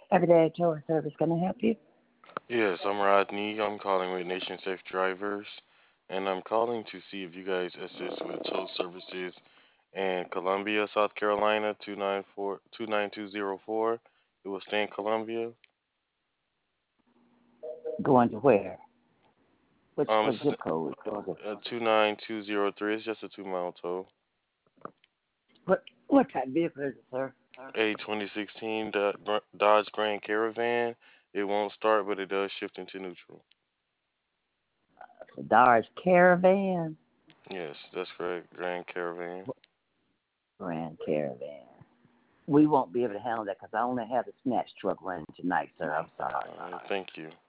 Everyday Tower Service, can I help you? Yes, I'm Rodney. I'm calling with Nation Safe Drivers, and I'm calling to see if you guys assist with tow services in Columbia, South Carolina, 29204. It will stay in Columbia. Going to where? Um, What it's zip code? Georgia? 29203. It's just a 2 mile tow. What type of vehicle is it, sir? A 2016 Dodge Grand Caravan. It won't start, but it does shift into neutral. The Dodge Caravan. Yes, that's correct. Grand Caravan. Grand Caravan. We won't be able to handle that because I only have the snatch truck running tonight, sir. I'm sorry. Thank you.